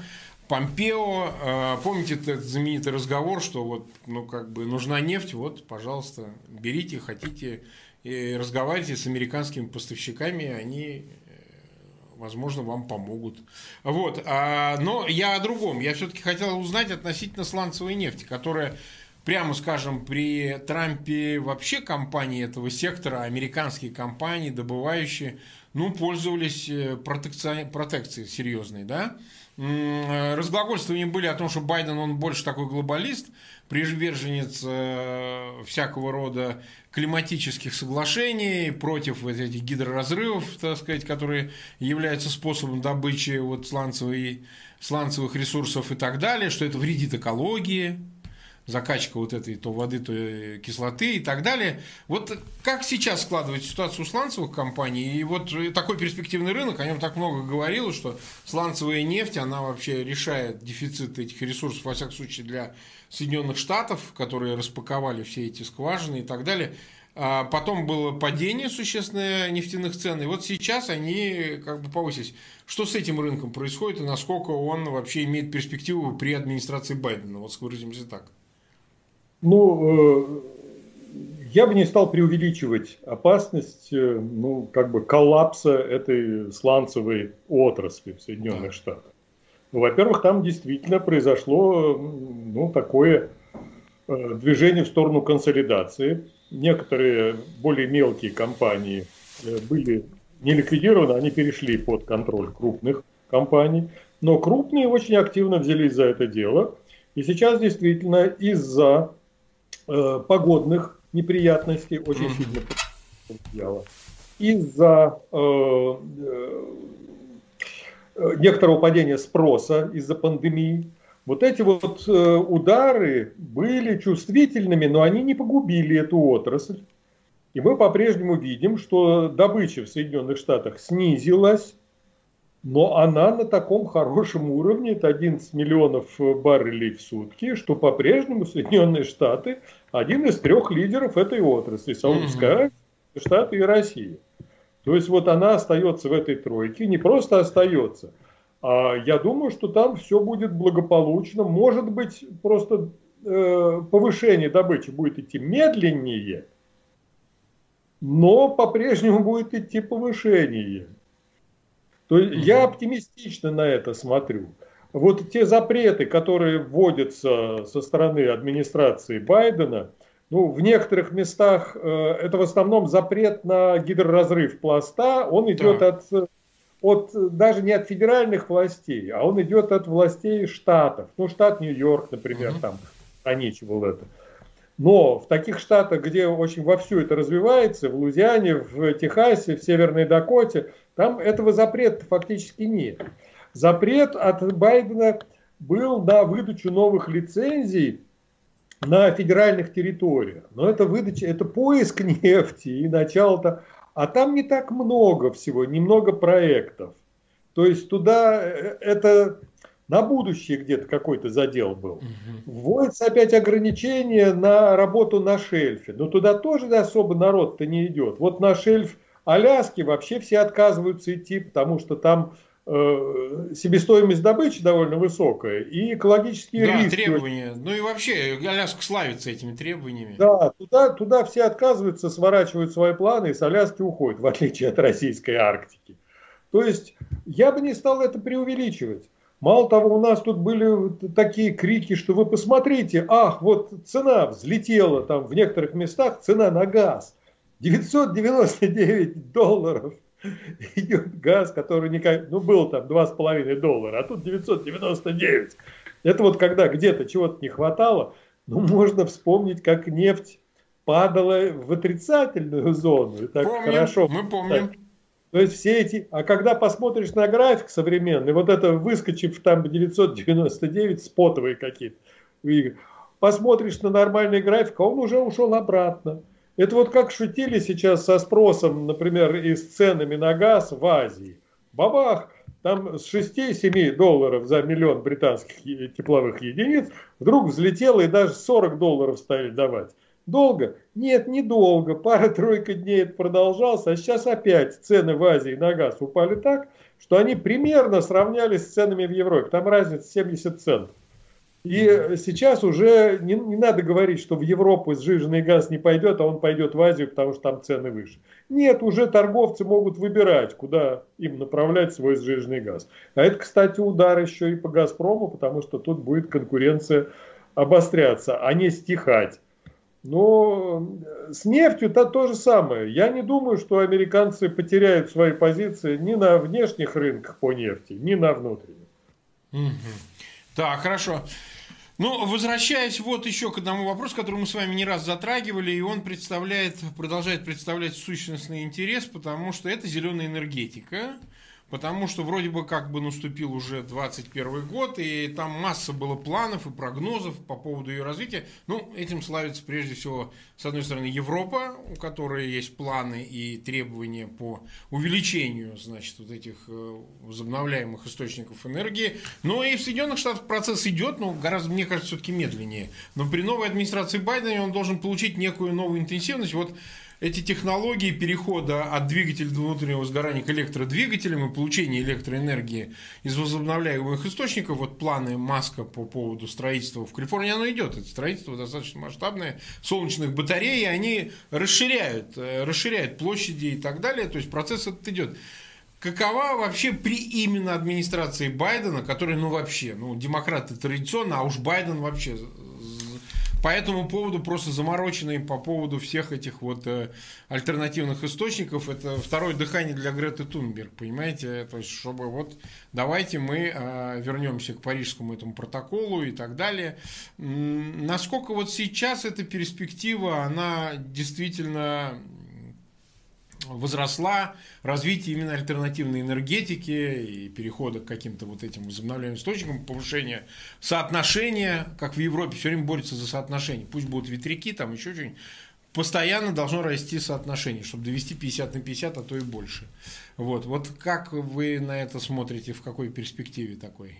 Помпео. Помните этот знаменитый разговор, что вот, ну, как бы нужна нефть, вот, пожалуйста, берите, хотите, и разговаривайте с американскими поставщиками, они... возможно, вам помогут. Вот. Но я о другом. Я все-таки хотел узнать относительно сланцевой нефти, которая, прямо скажем, при Трампе вообще компании этого сектора, американские компании, добывающие, ну, пользовались протекцией, протекцией серьезной, да? разглагольствования были о том, что Байден, он больше такой глобалист, приверженец всякого рода климатических соглашений, против вот этих гидроразрывов, так сказать, которые являются способом добычи вот сланцевой, сланцевых ресурсов и так далее, что это вредит экологии, закачка вот этой то воды, то кислоты и так далее. Вот как сейчас складывается ситуация у сланцевых компаний? И вот такой перспективный рынок, о нем так много говорилось, что сланцевая нефть, она вообще решает дефицит этих ресурсов, во всяком случае, для Соединенных Штатов, которые распаковали все эти скважины и так далее. А потом было падение существенное нефтяных цен, и вот сейчас они как бы повысились. Что с этим рынком происходит и насколько он вообще имеет перспективу при администрации Байдена? Вот выразимся так. Ну, я бы не стал преувеличивать опасность, ну, как бы коллапса этой сланцевой отрасли в Соединенных да. Штатах. Ну, во-первых, там действительно произошло, ну, такое движение в сторону консолидации. Некоторые более мелкие компании были не ликвидированы, они перешли под контроль крупных компаний. Но крупные очень активно взялись за это дело. И сейчас действительно из-за погодных неприятностей очень сильно повлияло. Из-за э, э, некоторого падения спроса из-за пандемии. Вот эти вот э, удары были чувствительными, но они не погубили эту отрасль. И мы по-прежнему видим, что добыча в Соединенных Штатах снизилась, но она на таком хорошем уровне, это одиннадцать миллионов баррелей в сутки, что по-прежнему Соединенные Штаты один из трех лидеров этой отрасли. Саудовская Аравия, Штаты и Россия. То есть вот она остается в этой тройке, не просто остается, а я думаю, что там все будет благополучно. Может быть, просто э, повышение добычи будет идти медленнее, но по-прежнему будет идти повышение. То есть mm-hmm. я оптимистично на это смотрю. Вот те запреты, которые вводятся со стороны администрации Байдена, ну, в некоторых местах э, это в основном запрет на гидроразрыв пласта, он идет да. от, от, даже не от федеральных властей, а он идет от властей штатов. Ну, штат Нью-Йорк, например, mm-hmm. там ограничивал это. Но в таких штатах, где очень вовсю это развивается, в Луизиане, в Техасе, в Северной Дакоте, там этого запрета фактически нет. Запрет от Байдена был на выдачу новых лицензий на федеральных территориях. Но это выдача, это поиск нефти и начало-то. А там не так много всего, немного проектов. То есть туда это на будущее где-то какой-то задел был. Вводятся опять ограничения на работу на шельфе. Но туда тоже особо народ-то не идет. Вот на шельф Аляски вообще все отказываются идти, потому что там э, себестоимость добычи довольно высокая и экологические да, риски. Требования. Ну и вообще Аляска славится этими требованиями. Да, туда, туда все отказываются, сворачивают свои планы и с Аляски уходят, в отличие от российской Арктики. То есть я бы не стал это преувеличивать. Мало того, у нас тут были такие крики, что вы посмотрите, ах, вот цена взлетела там в некоторых местах, цена на газ. девятьсот девяносто девять долларов идет газ, который никак, ну был там два с половиной доллара, а тут девятьсот девяносто девять. Это вот когда где-то чего-то не хватало, ну можно вспомнить, как нефть падала в отрицательную зону. И так помним, хорошо. мы помним. Так. То есть все эти, а когда посмотришь на график современный, вот это выскочив там девятьсот девяносто девять, спотовые какие-то, посмотришь на нормальный график, а он уже ушел обратно. Это вот как шутили сейчас со спросом, например, и с ценами на газ в Азии. Бабах, там с шести-семи долларов за миллион британских тепловых единиц вдруг взлетело и даже сорок долларов стали давать. Долго? Нет, недолго. Пара-тройка дней это продолжалось, а сейчас опять цены в Азии на газ упали так, что они примерно сравнялись с ценами в Европе. Там разница семьдесят центов. И сейчас уже не, не надо говорить, что в Европу сжиженный газ не пойдет, а он пойдет в Азию, потому что там цены выше. Нет, уже торговцы могут выбирать, куда им направлять свой сжиженный газ. А это, кстати, удар еще и по «Газпрому», потому что тут будет конкуренция обостряться, а не стихать. Но с нефтью-то то же самое. Я не думаю, что американцы потеряют свои позиции ни на внешних рынках по нефти, ни на внутренних. Угу. Так, хорошо. Ну, возвращаясь вот еще к одному вопросу, который мы с вами не раз затрагивали, и он представляет, продолжает представлять сущностный интерес, потому что это зеленая энергетика. Потому что вроде бы как бы наступил уже двадцать первый год, и там масса было планов и прогнозов по поводу ее развития. Ну, этим славится прежде всего, с одной стороны, Европа, у которой есть планы и требования по увеличению, значит, вот этих возобновляемых источников энергии. Но и в Соединенных Штатах процесс идет, но гораздо, мне кажется, все-таки медленнее. Но при новой администрации Байдена он должен получить некую новую интенсивность. Вот эти технологии перехода от двигателя внутреннего сгорания к электродвигателям и получения электроэнергии из возобновляемых источников, вот планы Маска по поводу строительства в Калифорнии, оно идет. Это строительство достаточно масштабное, солнечных батарей, они расширяют, расширяют площади и так далее, то есть процесс этот идет. Какова вообще при именно администрации Байдена, которая, ну вообще, ну демократы традиционно, а уж Байден вообще по этому поводу просто замороченные по поводу всех этих вот э, альтернативных источников, это второе дыхание для Греты Тунберг, понимаете, то есть чтобы вот давайте мы э, вернемся к Парижскому этому протоколу и так далее. М-м, насколько вот сейчас эта перспектива, она действительно возросла, развитие именно альтернативной энергетики и перехода к каким-то вот этим возобновляемым источникам, повышения соотношения, как в Европе все время борются за соотношение. Пусть будут ветряки, там еще что-нибудь. Постоянно должно расти соотношение, чтобы довести пятьдесят на пятьдесят, а то и больше. Вот, вот как вы на это смотрите, в какой перспективе такой?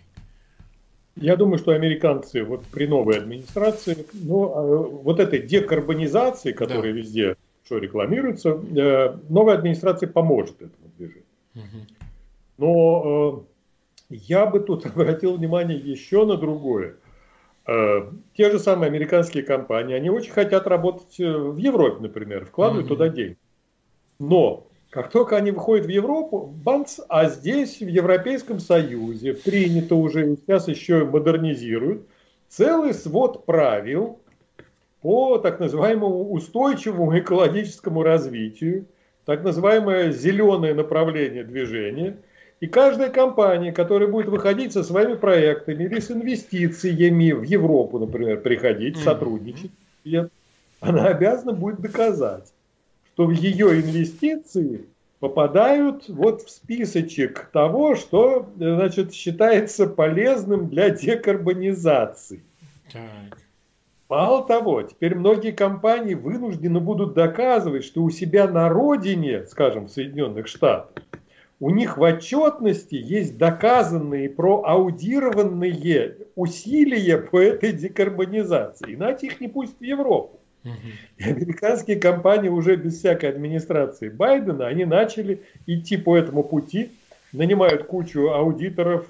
Я думаю, что американцы вот при новой администрации, ну, вот этой декарбонизации, которая да. везде что рекламируется, новая администрация поможет этому движению. Угу. Но э, я бы тут обратил внимание еще на другое. Э, те же самые американские компании, они очень хотят работать в Европе, например, вкладывают угу. туда деньги. Но как только они выходят в Европу, бамс, а здесь в Европейском Союзе принято уже, сейчас еще модернизируют, целый свод правил по так называемому устойчивому экологическому развитию, так называемое зеленое направление движения. И каждая компания, которая будет выходить со своими проектами или с инвестициями в Европу, например, приходить, сотрудничать, она обязана будет доказать, что в ее инвестиции попадают вот в списочек того, что, значит, считается полезным для декарбонизации. Так. Мало того, теперь многие компании вынуждены будут доказывать, что у себя на родине, скажем, в Соединенных Штатах, у них в отчетности есть доказанные, проаудированные усилия по этой декарбонизации. Иначе их не пустят в Европу. И американские компании уже без всякой администрации Байдена, они начали идти по этому пути, нанимают кучу аудиторов,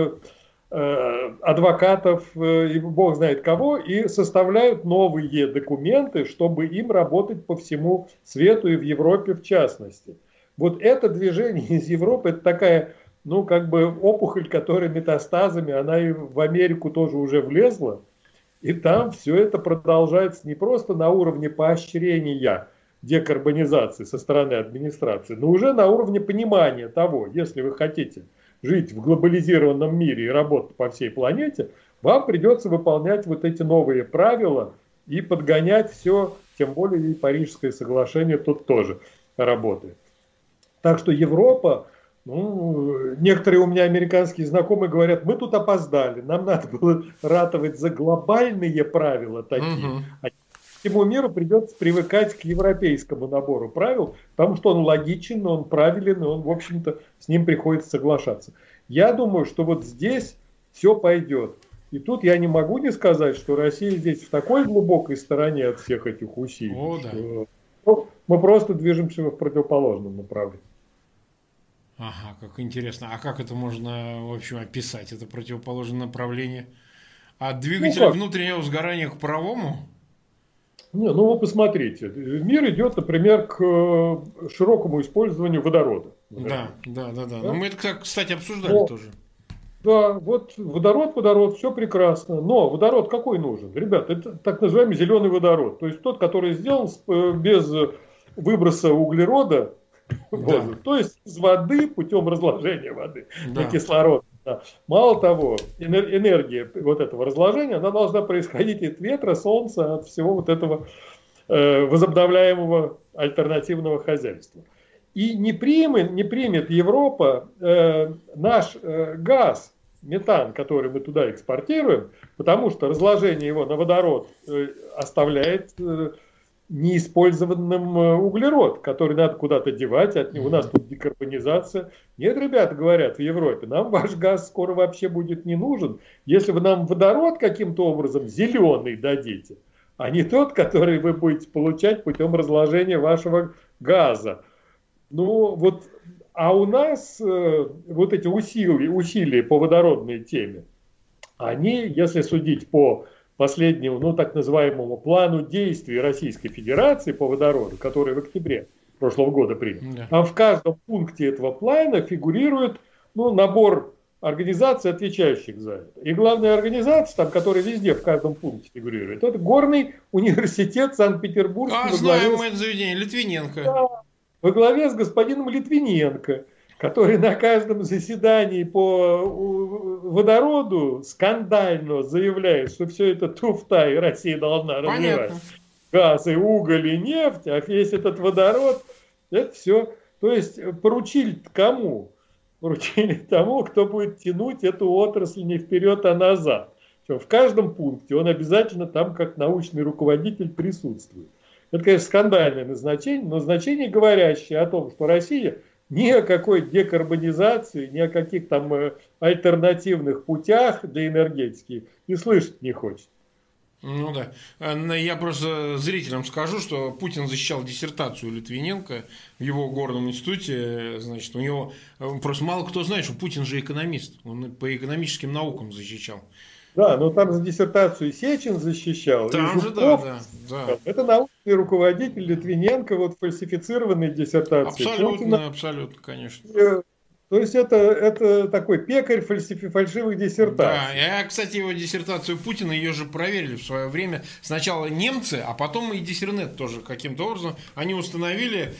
адвокатов и бог знает кого, и составляют новые документы, чтобы им работать по всему свету и в Европе в частности. Вот это движение из Европы, это такая, ну, как бы опухоль, которая метастазами, она и в Америку тоже уже влезла, и там все это продолжается не просто на уровне поощрения декарбонизации со стороны администрации, но уже на уровне понимания того, если вы хотите жить в глобализированном мире и работать по всей планете, вам придется выполнять вот эти новые правила и подгонять все, тем более и Парижское соглашение тут тоже работает. Так что Европа, ну, некоторые у меня американские знакомые говорят, мы тут опоздали, нам надо было ратовать за глобальные правила такие, угу. а всему миру придется привыкать к европейскому набору правил, потому что он логичен, он правилен, и он, в общем-то, с ним приходится соглашаться. Я думаю, что вот здесь все пойдет. И тут я не могу не сказать, что Россия здесь в такой глубокой стороне от всех этих усилий, О, да. что ну, мы просто движемся в противоположном направлении. Ага, как интересно. А как это можно, в общем, описать? Это противоположное направление от двигателя ну, внутреннего сгорания к паровому? Не, ну вы посмотрите, мир идет, например, к широкому использованию водорода. Да, да, да, да. Но мы это, кстати, обсуждали но, тоже. Да, вот водород, водород, все прекрасно. Но водород какой нужен? Ребята, это так называемый зеленый водород. То есть тот, который сделан без выброса углерода, да. то есть из воды, путем разложения воды да. на кислород, Да. Мало того, энергия вот этого разложения, она должна происходить от ветра, солнца, от всего вот этого э, возобновляемого альтернативного хозяйства. И не примет, не примет Европа э, наш э, газ, метан, который мы туда экспортируем, потому что разложение его на водород э, оставляет э, неиспользованным углерод, который надо куда-то девать, от него у нас тут декарбонизация. Нет, ребята говорят в Европе, нам ваш газ скоро вообще будет не нужен, если вы нам водород каким-то образом зеленый дадите, а не тот, который вы будете получать путем разложения вашего газа. Ну вот, а у нас э, вот эти усилия, усилия по водородной теме, они, если судить по последнему, ну, так называемому плану действий Российской Федерации по водороду, который в октябре прошлого года принят. Да. Там в каждом пункте этого плана фигурирует, ну, набор организаций, отвечающих за это. И главная организация, там, которая везде в каждом пункте фигурирует, это Горный университет Санкт-Петербургский. А, знаем мы это заведение, Литвиненко. Да, во главе с господином Литвиненко, который на каждом заседании по водороду скандально заявляет, что все это туфта, и Россия должна развивать газ, и уголь, и нефть, а весь этот водород, это все. То есть поручили кому? Поручили тому, кто будет тянуть эту отрасль не вперед, а назад. В каждом пункте он обязательно там как научный руководитель присутствует. Это, конечно, скандальное назначение, но значение, говорящее о том, что Россия ни о какой декарбонизации, ни о каких там э, альтернативных путях для энергетики и слышать не хочет. Ну да. Я просто зрителям скажу, что Путин защищал диссертацию Литвиненко в его горном институте. Значит, у него просто мало кто знает, что Путин же экономист. Он по экономическим наукам защищал. Да, но там за диссертацию Сечин защищал. Там же, да, да, да. Это научный руководитель Литвиненко, вот фальсифицированной диссертации. Абсолютно, Путина. Абсолютно, конечно. То есть это, это такой пекарь фальсифи- фальшивых диссертаций. Да, я, кстати, его диссертацию Путина, ее же проверили в свое время. Сначала немцы, а потом и Диссернет тоже каким-то образом. Они установили,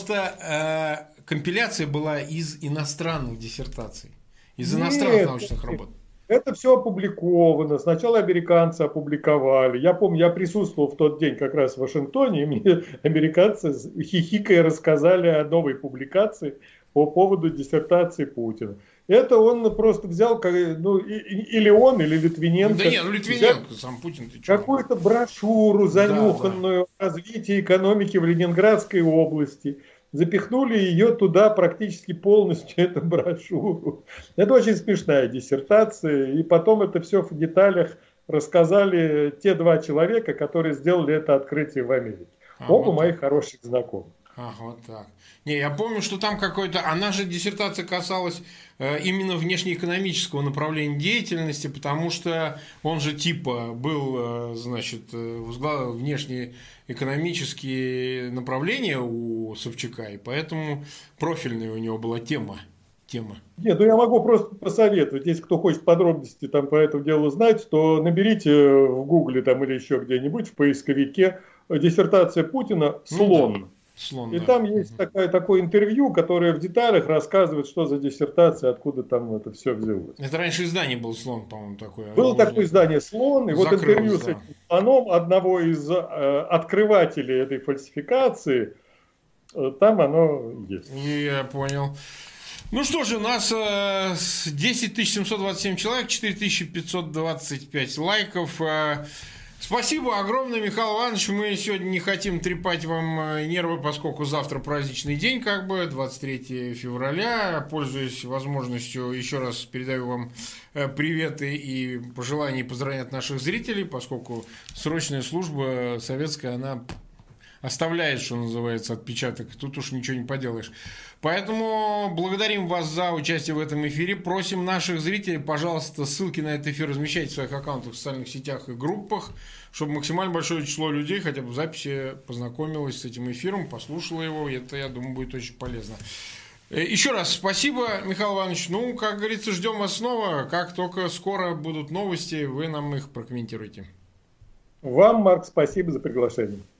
просто э, компиляция была из иностранных диссертаций, из Нет, иностранных научных работ. Это все опубликовано. Сначала американцы опубликовали. Я помню, я присутствовал в тот день как раз в Вашингтоне, и мне американцы хихикая рассказали о новой публикации по поводу диссертации Путина. Это он просто взял, ну, или он, или Литвиненко. Да нет, ну Литвиненко, сам Путин. Ты какую-то брошюру занюханную, да, да, развитие экономики в Ленинградской области. Запихнули ее туда практически полностью, эту брошюру. Это очень смешная диссертация. И потом это все в деталях рассказали те два человека, которые сделали это открытие в Америке. А, Оба вот моих так. хороших знакомых. Ах, вот так. Не, я помню, что там какой-то... Она же диссертация касалась э, именно внешнеэкономического направления деятельности, потому что он же типа был, э, значит, э, внешнеэкономические направления у Собчака, и поэтому профильная у него была тема. тема. Нет, ну я могу просто посоветовать, если кто хочет подробности там по этому делу знать, то наберите в Гугле там или еще где-нибудь в поисковике диссертация Путина «Слон». Ну, да. Слон, и да. Там есть такое, такое интервью, которое в деталях рассказывает, что за диссертация, откуда там это все взялось. Это раньше издание было «Слон», по-моему, такое. Было такое издание «Слон», и вот интервью да. с этим слоном одного из э, открывателей этой фальсификации, э, там оно есть. Я понял. Ну что же, у нас э, десять тысяч семьсот двадцать семь человек, четыре тысячи пятьсот двадцать пять лайков. Э, Спасибо огромное, Михаил Иванович. Мы сегодня не хотим трепать вам нервы, поскольку завтра праздничный день, как бы, двадцать третьего февраля. Пользуясь возможностью, еще раз передаю вам приветы и пожелания и поздравления от наших зрителей, поскольку срочная служба советская, она оставляет, что называется, отпечаток. Тут уж ничего не поделаешь. Поэтому благодарим вас за участие в этом эфире. Просим наших зрителей, пожалуйста, ссылки на этот эфир размещайте в своих аккаунтах в социальных сетях и группах, чтобы максимально большое число людей хотя бы в записи познакомилось с этим эфиром, послушало его. И это, я думаю, будет очень полезно. Еще раз спасибо, Михаил Иванович. Ну, как говорится, ждем вас снова. Как только скоро будут новости, вы нам их прокомментируете. Вам, Марк, спасибо за приглашение.